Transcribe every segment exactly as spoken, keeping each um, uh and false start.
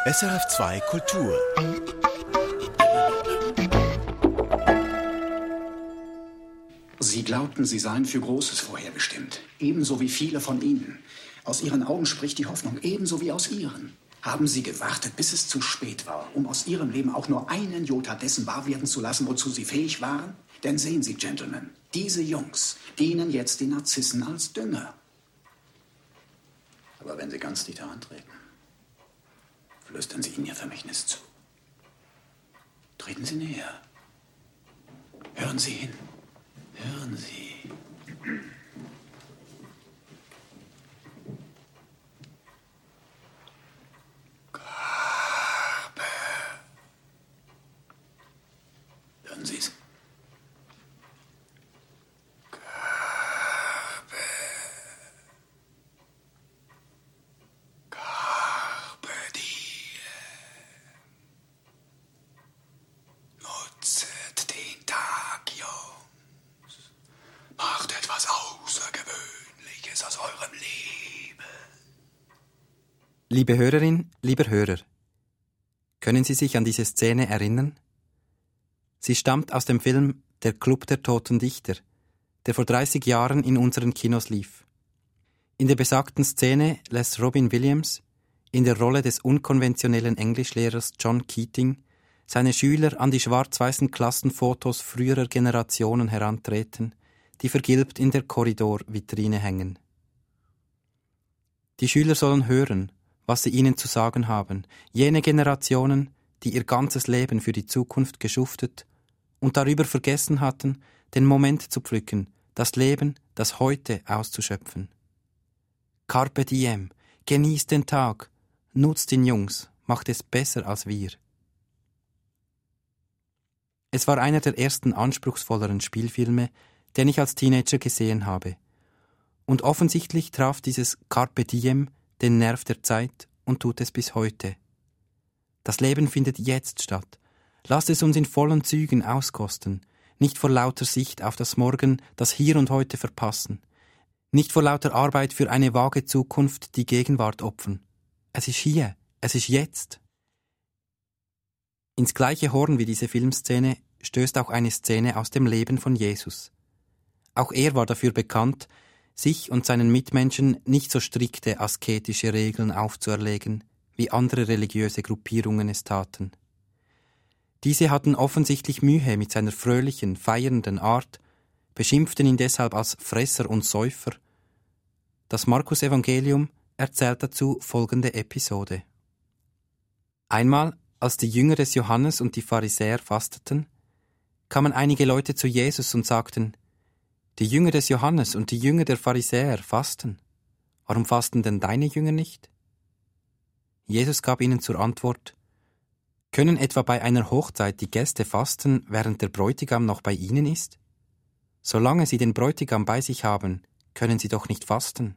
S R F zwei Kultur. Sie glaubten, sie seien für Großes vorherbestimmt. Ebenso wie viele von ihnen. Aus ihren Augen spricht die Hoffnung, ebenso wie aus ihren. Haben sie gewartet, bis es zu spät war, um aus ihrem Leben auch nur einen Jota dessen wahr werden zu lassen, wozu sie fähig waren? Denn sehen Sie, Gentlemen, diese Jungs dienen jetzt den Narzissen als Dünger. Aber wenn sie ganz dicht herantreten, flüstern Sie ihnen Ihr Vermächtnis zu. Treten Sie näher. Hören Sie hin. Hören Sie. Carpe. Hören Sie es? Carpe. Carpe diem. Nutzet den Tag, Jungs. Macht etwas Außergewöhnliches aus eurem Leben. Liebe Hörerin, lieber Hörer, können Sie sich an diese Szene erinnern? Sie stammt aus dem Film Der Club der Toten Dichter, der vor dreißig Jahren in unseren Kinos lief. In der besagten Szene lässt Robin Williams in der Rolle des unkonventionellen Englischlehrers John Keating seine Schüler an die schwarz-weißen Klassenfotos früherer Generationen herantreten, die vergilbt in der Korridorvitrine hängen. Die Schüler sollen hören, was sie ihnen zu sagen haben, jene Generationen, die ihr ganzes Leben für die Zukunft geschuftet und darüber vergessen hatten, den Moment zu pflücken, das Leben, das Heute auszuschöpfen. Carpe diem, genießt den Tag, nutzt ihn, Jungs, macht es besser als wir. Es war einer der ersten anspruchsvolleren Spielfilme, den ich als Teenager gesehen habe. Und offensichtlich traf dieses Carpe diem den Nerv der Zeit und tut es bis heute. Das Leben findet jetzt statt. Lasst es uns in vollen Zügen auskosten, nicht vor lauter Sicht auf das Morgen, das Hier und Heute verpassen, nicht vor lauter Arbeit für eine vage Zukunft die Gegenwart opfern. Es ist hier, es ist jetzt. Ins gleiche Horn wie diese Filmszene stößt auch eine Szene aus dem Leben von Jesus. Auch er war dafür bekannt, sich und seinen Mitmenschen nicht so strikte asketische Regeln aufzuerlegen, wie andere religiöse Gruppierungen es taten. Diese hatten offensichtlich Mühe mit seiner fröhlichen, feiernden Art, beschimpften ihn deshalb als Fresser und Säufer. Das Markus-Evangelium erzählt dazu folgende Episode. Einmal, als die Jünger des Johannes und die Pharisäer fasteten, kamen einige Leute zu Jesus und sagten: Die Jünger des Johannes und die Jünger der Pharisäer fasten. Warum fasten denn deine Jünger nicht? Jesus gab ihnen zur Antwort: Können etwa bei einer Hochzeit die Gäste fasten, während der Bräutigam noch bei ihnen ist? Solange sie den Bräutigam bei sich haben, können sie doch nicht fasten.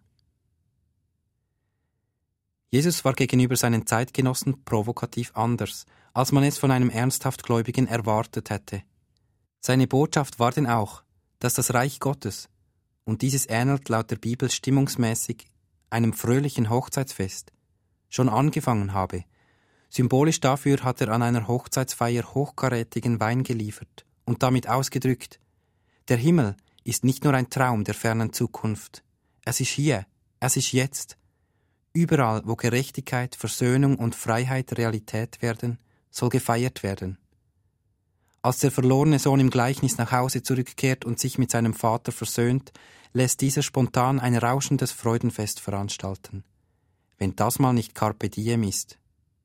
Jesus war gegenüber seinen Zeitgenossen provokativ anders, als man es von einem ernsthaft Gläubigen erwartet hätte. Seine Botschaft war denn auch, dass das Reich Gottes, und dieses ähnelt laut der Bibel stimmungsmäßig einem fröhlichen Hochzeitsfest, schon angefangen habe. Symbolisch dafür hat er an einer Hochzeitsfeier hochkarätigen Wein geliefert und damit ausgedrückt: Der Himmel ist nicht nur ein Traum der fernen Zukunft. Es ist hier, es ist jetzt. Überall, wo Gerechtigkeit, Versöhnung und Freiheit Realität werden, soll gefeiert werden. Als der verlorene Sohn im Gleichnis nach Hause zurückkehrt und sich mit seinem Vater versöhnt, lässt dieser spontan ein rauschendes Freudenfest veranstalten. Wenn das mal nicht Carpe diem ist.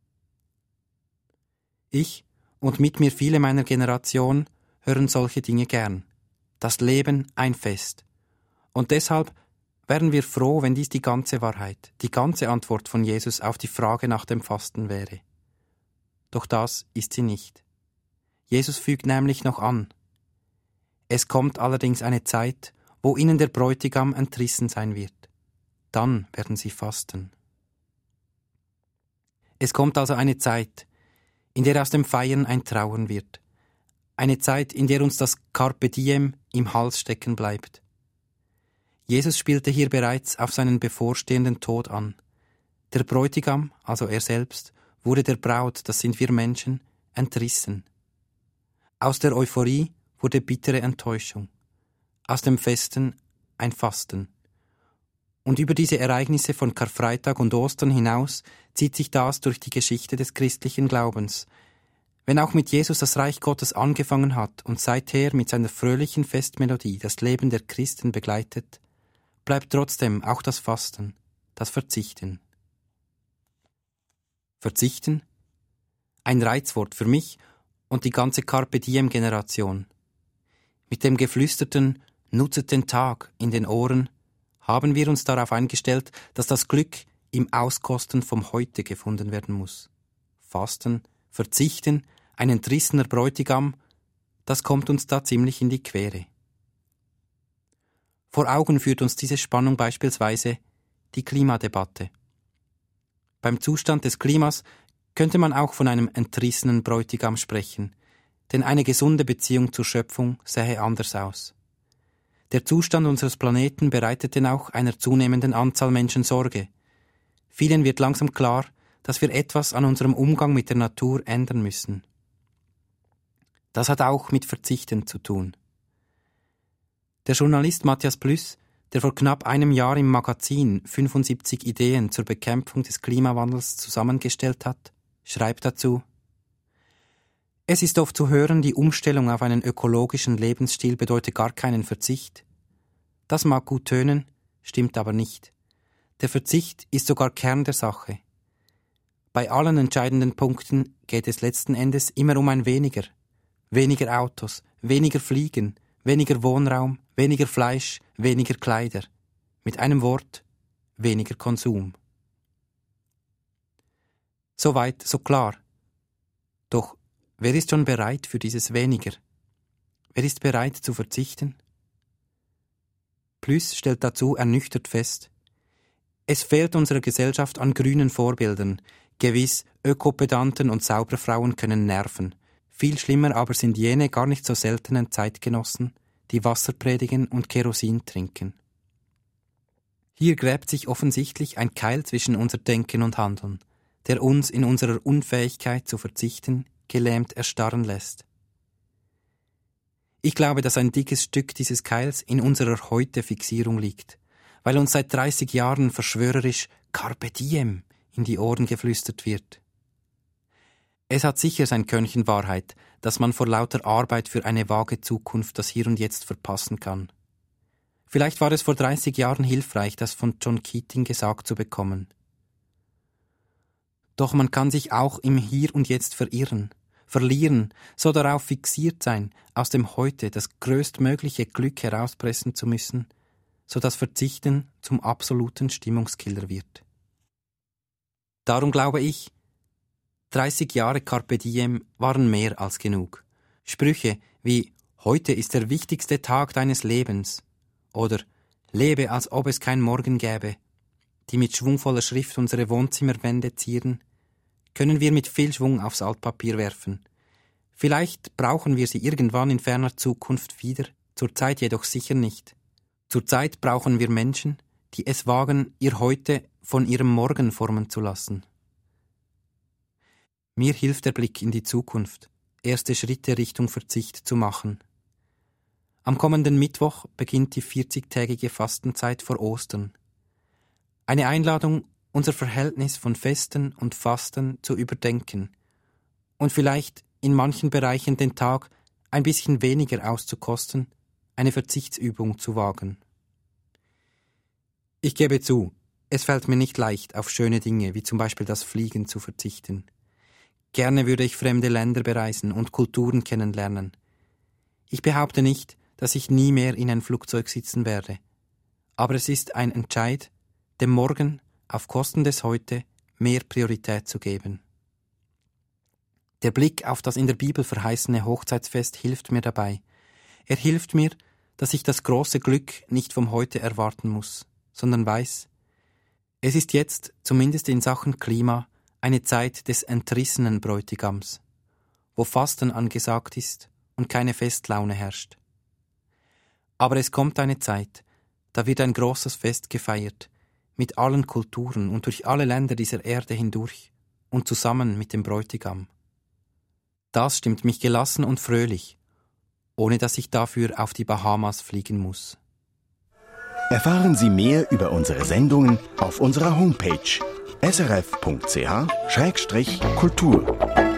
Ich und mit mir viele meiner Generation hören solche Dinge gern. Das Leben ein Fest. Und deshalb wären wir froh, wenn dies die ganze Wahrheit, die ganze Antwort von Jesus auf die Frage nach dem Fasten wäre. Doch das ist sie nicht. Jesus fügt nämlich noch an: Es kommt allerdings eine Zeit, wo ihnen der Bräutigam entrissen sein wird. Dann werden sie fasten. Es kommt also eine Zeit, in der aus dem Feiern ein Trauern wird. Eine Zeit, in der uns das Carpe diem im Hals stecken bleibt. Jesus spielte hier bereits auf seinen bevorstehenden Tod an. Der Bräutigam, also er selbst, wurde der Braut, das sind wir Menschen, entrissen. Aus der Euphorie wurde bittere Enttäuschung, aus dem Festen ein Fasten. Und über diese Ereignisse von Karfreitag und Ostern hinaus zieht sich das durch die Geschichte des christlichen Glaubens. Wenn auch mit Jesus das Reich Gottes angefangen hat und seither mit seiner fröhlichen Festmelodie das Leben der Christen begleitet, bleibt trotzdem auch das Fasten, das Verzichten. Verzichten? Ein Reizwort für mich und die ganze Carpe Diem-Generation. Mit dem geflüsterten »Nutzet den Tag« in den Ohren haben wir uns darauf eingestellt, dass das Glück im Auskosten vom Heute gefunden werden muss. Fasten, Verzichten, ein entrissener Bräutigam, das kommt uns da ziemlich in die Quere. Vor Augen führt uns diese Spannung beispielsweise die Klimadebatte. Beim Zustand des Klimas könnte man auch von einem entrissenen Bräutigam sprechen, denn eine gesunde Beziehung zur Schöpfung sähe anders aus. Der Zustand unseres Planeten bereitet denn auch einer zunehmenden Anzahl Menschen Sorge. Vielen wird langsam klar, dass wir etwas an unserem Umgang mit der Natur ändern müssen. Das hat auch mit Verzichten zu tun. Der Journalist Matthias Plüss, der vor knapp einem Jahr im Magazin fünfundsiebzig Ideen zur Bekämpfung des Klimawandels zusammengestellt hat, schreibt dazu: Es ist oft zu hören, die Umstellung auf einen ökologischen Lebensstil bedeutet gar keinen Verzicht. Das mag gut tönen, stimmt aber nicht. Der Verzicht ist sogar Kern der Sache. Bei allen entscheidenden Punkten geht es letzten Endes immer um ein Weniger. Weniger Autos, weniger Fliegen, weniger Wohnraum, weniger Fleisch, weniger Kleider. Mit einem Wort, weniger Konsum. So weit, so klar. Doch wer ist schon bereit für dieses Weniger? Wer ist bereit zu verzichten? Plüss stellt dazu ernüchtert fest: Es fehlt unserer Gesellschaft an grünen Vorbildern. Gewiss, Ökopedanten und Sauberfrauen können nerven. Viel schlimmer aber sind jene gar nicht so seltenen Zeitgenossen, die Wasser predigen und Kerosin trinken. Hier gräbt sich offensichtlich ein Keil zwischen unser Denken und Handeln, der uns in unserer Unfähigkeit zu verzichten gelähmt erstarren lässt. Ich glaube, dass ein dickes Stück dieses Keils in unserer Heute-Fixierung liegt, weil uns seit dreißig Jahren verschwörerisch Carpe Diem in die Ohren geflüstert wird. Es hat sicher sein Körnchen Wahrheit, dass man vor lauter Arbeit für eine vage Zukunft das Hier und Jetzt verpassen kann. Vielleicht war es vor dreißig Jahren hilfreich, das von John Keating gesagt zu bekommen. Doch man kann sich auch im Hier und Jetzt verirren, verlieren, so darauf fixiert sein, aus dem Heute das größtmögliche Glück herauspressen zu müssen, so dass Verzichten zum absoluten Stimmungskiller wird. Darum glaube ich, dreißig Jahre Carpe Diem waren mehr als genug. Sprüche wie »Heute ist der wichtigste Tag deines Lebens« oder »Lebe, als ob es kein Morgen gäbe«, die mit schwungvoller Schrift unsere Wohnzimmerwände zieren, können wir mit viel Schwung aufs Altpapier werfen. Vielleicht brauchen wir sie irgendwann in ferner Zukunft wieder, zurzeit jedoch sicher nicht. Zurzeit brauchen wir Menschen, die es wagen, ihr Heute von ihrem Morgen formen zu lassen. Mir hilft der Blick in die Zukunft, erste Schritte Richtung Verzicht zu machen. Am kommenden Mittwoch beginnt die vierzigtägige Fastenzeit vor Ostern. Eine Einladung, unser Verhältnis von Festen und Fasten zu überdenken und vielleicht in manchen Bereichen den Tag ein bisschen weniger auszukosten, eine Verzichtsübung zu wagen. Ich gebe zu, es fällt mir nicht leicht, auf schöne Dinge wie zum Beispiel das Fliegen zu verzichten. Gerne würde ich fremde Länder bereisen und Kulturen kennenlernen. Ich behaupte nicht, dass ich nie mehr in ein Flugzeug sitzen werde. Aber es ist ein Entscheid, dem Morgen auf Kosten des Heute mehr Priorität zu geben. Der Blick auf das in der Bibel verheißene Hochzeitsfest hilft mir dabei. Er hilft mir, dass ich das große Glück nicht vom Heute erwarten muss, sondern weiß, es ist jetzt, zumindest in Sachen Klima, eine Zeit des entrissenen Bräutigams, wo Fasten angesagt ist und keine Festlaune herrscht. Aber es kommt eine Zeit, da wird ein großes Fest gefeiert, mit allen Kulturen und durch alle Länder dieser Erde hindurch, und zusammen mit dem Bräutigam. Das stimmt mich gelassen und fröhlich, ohne dass ich dafür auf die Bahamas fliegen muss. Erfahren Sie mehr über unsere Sendungen auf unserer Homepage s r f punkt c h Schrägstrich Kultur.